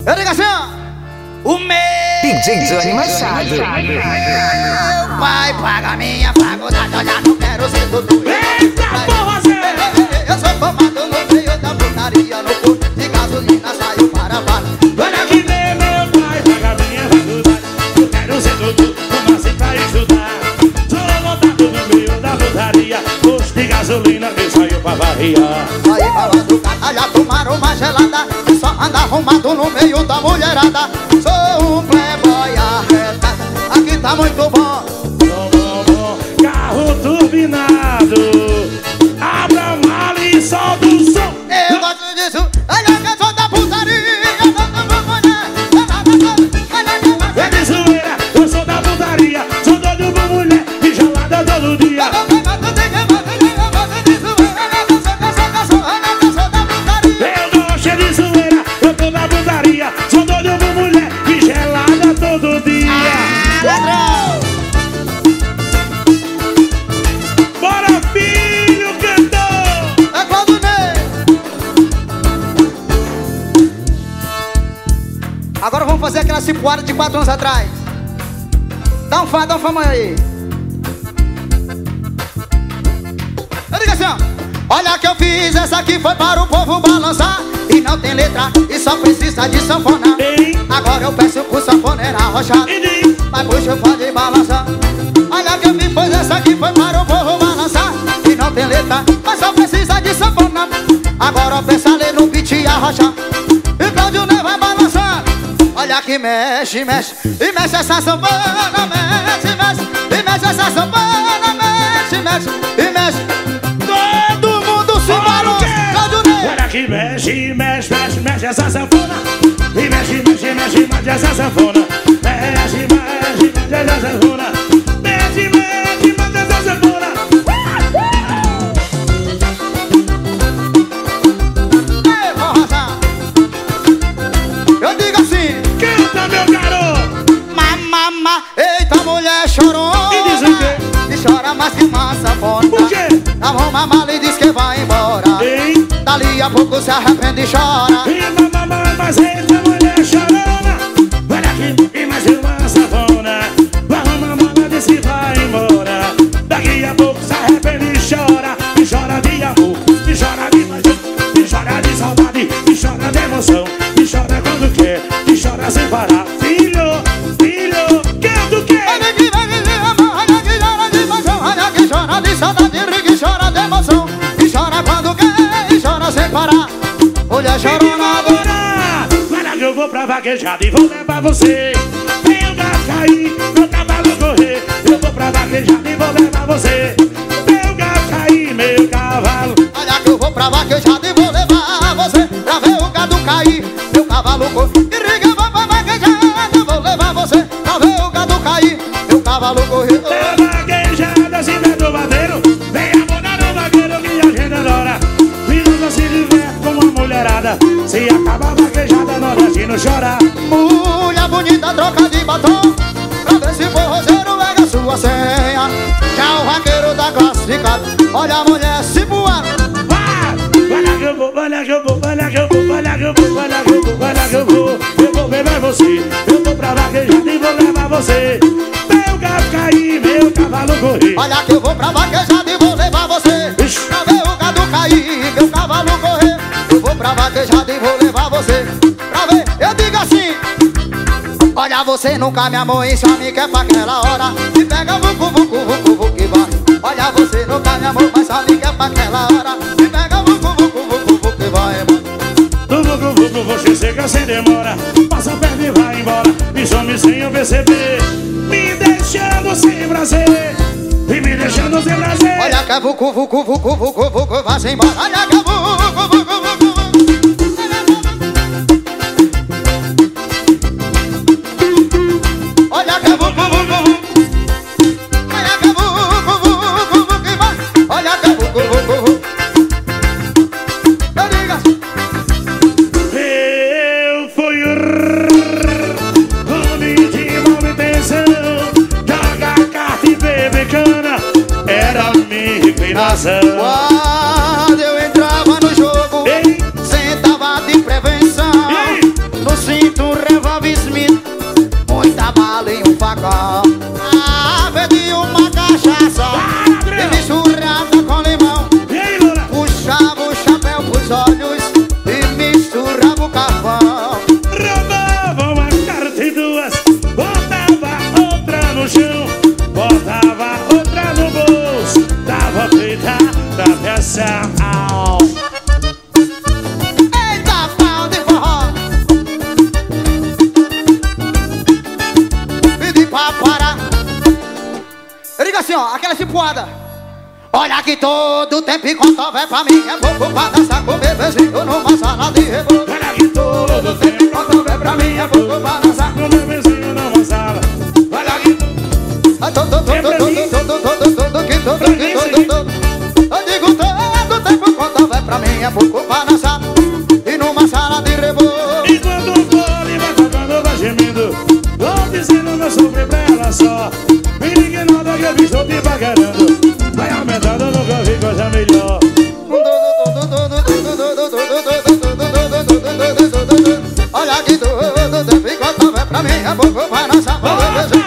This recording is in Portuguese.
Eu digo assim, ó. O meu DJ Johnny Machado. Meu pai paga minha faculdade, eu já não quero ser doutor. Eita porra, Zé! Eu sou formado no meio da putaria, no posto de gasolina saiu para bala. Olha que nem meu pai paga minha faculdade, eu quero ser doutor, mas sem pra estudar. Sou montado no meio da putaria, posto de gasolina que saiu pra varriar. Aí falando canalha, tomaram uma gelada, só anda arrumado no meio da mulherada. Sou um playboy arretado, aqui tá muito bom. Bom, carro turbinado, abra mala e solta o som. Eu gosto disso, olha que eu sou da putaria. É de zoeira, eu sou da putaria, sou doido por mulher e gelada todo dia. Eu gosto de zoeira, eu tô na putaria, sou doido por mulher e gelada todo dia. Bora, filho, cantor! É Claudinei. Agora vamos fazer aquela cipuada de 4 anos atrás. Dá um fama aí. Eu digo assim, ó. Olha que eu fiz, essa aqui foi para o povo balançar. E não tem letra, e só precisa de sanfona. Ei. Agora eu peço pro sanfoneiro arrochado, E diz, mas puxa eu pode balançar. Olha que eu fiz, pois essa aqui foi para o povo balançar. E não tem letra, mas só precisa de sanfona. Agora eu peço ali no beat e arrochar. E Claudio Ney vai balançar. Olha que mexe, mexe, e mexe essa sanfona, mexe, mexe, e mexe essa sanfona, mexe, mexe, e mexe. Todo mundo se balança, Claudio Ney. olha que mexe, mexe, mexe, mexe essa sanfona. E mexe, mexe, mexe, mexe essa sanfona. Mexe, mexe, mexe essa sanfona. Mexe, mexe, mexe essa sanfona. Ei, forrozão. Eu digo assim, Canta, meu garoto! mamama, eita mulher chorona. E diz o quê? E chora mais que uma sanfona. Por quê? Dá uma mala e diz que vai embora. Ei, Dali a pouco se arrepende e chora. e mamãe, mas eita mulher chorona. Olha aqui, e mais uma sanfona. Arruma mala, diz que vai embora. Daqui a pouco se arrepende e chora. E chora de amor, e chora de paixão, e chora de saudade, e chora de emoção. E chora quando quer, e chora sem parar. Filho, filho, quer do quê? Olha que vai que ama, olha que chora de paixão, olha que chora de saudade, que chora de emoção. E chora quando quer, e chora sem parar. Mulher chorona agora. Olha que eu vou pra vaquejada e vou levar você. Meu gato cair, meu cavalo correr. Eu vou pra vaquejada e vou levar você. Meu gato cair, meu cavalo. Olha que eu vou pra vaquejada e vou levar você pra ver o gado cair, meu cavalo correr. Irriga, vou pra vaquejada, vou levar você pra ver o gado cair, meu cavalo correr. É vaquejada, se der do vadeiro. Vem abonar no vaqueiro que a gente adora. E nunca se diverte com uma mulherada. Se acaba a vaquejada, nordestino chora. Mulher bonita, troca de batom pra ver se o forrozeiro pega a sua senha. Já o vaqueiro tá classificado, olha a mulher se voando. Olha que eu vou, olha que eu vou, olha que eu vou, olha que eu vou, olha que eu vou, olha que eu vou. Eu vou levar você, eu vou pra vaquejada e vou levar você. Meu gato cair, meu cavalo correr. Olha que eu vou pra vaquejada e vou levar você pra ver o gado cair, meu cavalo correr. Eu vou pra vaquejada e vou levar você pra ver, eu digo assim. Olha você nunca me amou e só me quer pra aquela hora. E pega vucu, vucu, vucu, vucu e vai. Olha você nunca me amou, mas só me quer pra aquela hora. E pega vucu, vucu, vucu, vucu e vai embora. Do você chega sem demora. Passa a perna e vai embora. E some sem eu perceber. Me deixando sem prazer. E me deixando sem prazer. Olha que é vucu, vucu, vucu, vucu, vucu, vai embora. Olha que é vucu, vucu, vucu, vucu. Olha que é vucu, vucu, vucu. Olha que é vucu, vucu, vucu, vucu e vai. Olha que é vucu, vucu, vucu. Eu digo assim. Eu fui o homem de mal intenção. Joga carta e beber cana. Era a minha inclinação. Quando eu entrava no jogo, Ei. sentava de prevenção. Ei. No 5 visto um revólver Smith, muita bala em um facão. Bebi uma cachaça e misturada com limão. Puxava o chapéu pros olhos e misturava o carvão. Roubava uma carta em duas, botava outra no chão, botava outra no bolso, dava feita da peça. Eita, pau de forró. Pedi pra parar. Eu digo assim, ó, aquela cipuada. Olha que todo tempo enquanto houver pra mim é pouco pra dançar com o bebezinho numa sala de reboco. Olha que todo tempo enquanto houver pra mim é pouco pra dançar com o bebezinho numa sala. Olha que eu digo todo tempo enquanto houver pra mim é pouco pra dançar e numa sala de reboco. enquanto o fole vai tocando, vai gemindo, vou dizendo meu sofrer pra ela só. Me ligue nada que eu vi, estou te pagarando. Vai aumentando, nunca vi coisa melhor. Olha que todo tempo enquanto houver pra mim é pouco pra dançar.